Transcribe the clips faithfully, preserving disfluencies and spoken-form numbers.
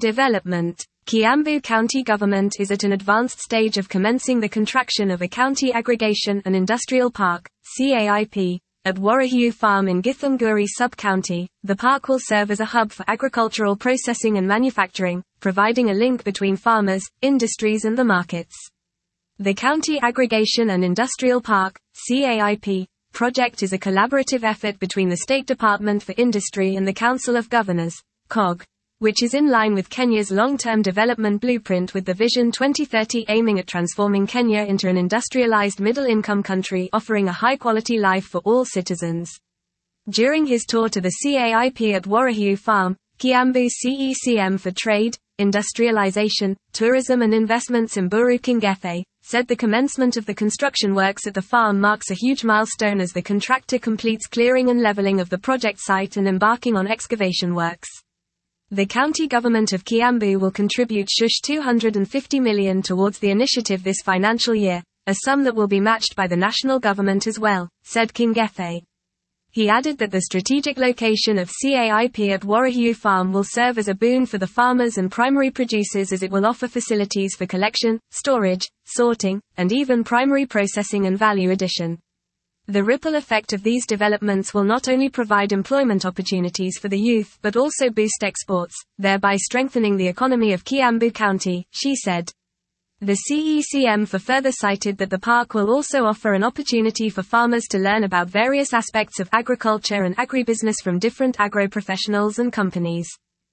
Development. Kiambu County Government is at an advanced stage of commencing the contraction of a county aggregation and industrial park, C A I P, at Warrihiu Farm in Githunguri sub-county. The park will serve as a hub for agricultural processing and manufacturing, providing a link between farmers, industries and the markets. The County Aggregation and Industrial Park, C A I P, project is a collaborative effort between the State Department for Industry and the Council of Governors, C O G, which is in line with Kenya's long-term development blueprint with the Vision twenty thirty aiming at transforming Kenya into an industrialized middle-income country offering a high-quality life for all citizens. During his tour to the C A I P at Warrihiu Farm, Kiambu C E C M for Trade, Industrialization, Tourism and Investments Mburu Kingethe, said the commencement of the construction works at the farm marks a huge milestone as the contractor completes clearing and leveling of the project site and embarking on excavation works. The county government of Kiambu will contribute two hundred fifty million towards the initiative this financial year, a sum that will be matched by the national government as well, said Kingethe. He added that the strategic location of C A I P at Warrihiu Farm will serve as a boon for the farmers and primary producers as it will offer facilities for collection, storage, sorting, and even primary processing and value addition. The ripple effect of these developments will not only provide employment opportunities for the youth but also boost exports, thereby strengthening the economy of Kiambu County, she said. The C E C M for further cited that the park will also offer an opportunity for farmers to learn about various aspects of agriculture and agribusiness from different agro-professionals and companies.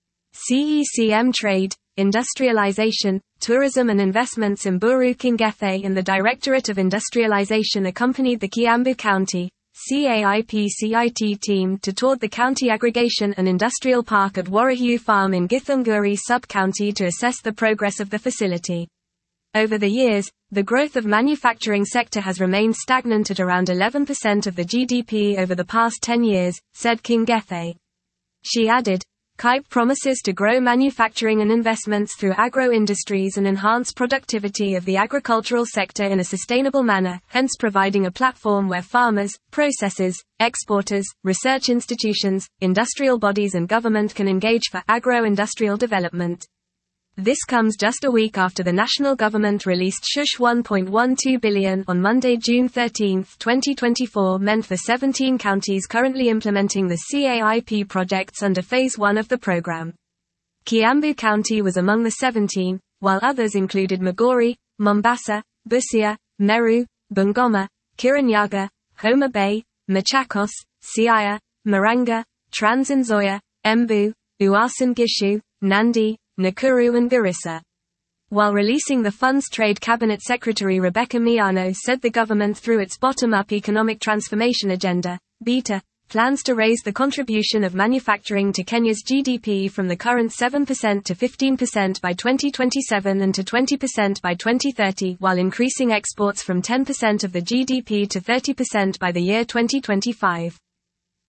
C E C M Trade, Industrialization, Tourism and Investments Mburu Kingethe and the Directorate of Industrialization accompanied the Kiambu County, C A I P C I T team to tour the County Aggregation and Industrial Park at Warrihiu Farm in Githunguri sub-county to assess the progress of the facility. Over the years, the growth of manufacturing sector has remained stagnant at around eleven percent of the G D P over the past ten years, said Kingethe. She added, K I P promises to grow manufacturing and investments through agro-industries and enhance productivity of the agricultural sector in a sustainable manner, hence providing a platform where farmers, processors, exporters, research institutions, industrial bodies and government can engage for agro-industrial development. This comes just a week after the national government released one point one two billion on Monday, June thirteenth, twenty twenty-four, meant for seventeen counties currently implementing the C A I P projects under Phase one of the program. Kiambu County was among the seventeen, while others included Migori, Mombasa, Busia, Meru, Bungoma, Kirinyaga, Homa Bay, Machakos, Siaya, Murang'a, Trans Nzoia, Embu, Uasin Gishu, Nandi, Nakuru and Garissa. While releasing the funds, Trade Cabinet Secretary Rebecca Miano said the government through its bottom-up economic transformation agenda, BETA, plans to raise the contribution of manufacturing to Kenya's G D P from the current seven percent to fifteen percent by twenty twenty-seven and to twenty percent by twenty thirty, while increasing exports from ten percent of the G D P to thirty percent by the year twenty twenty-five.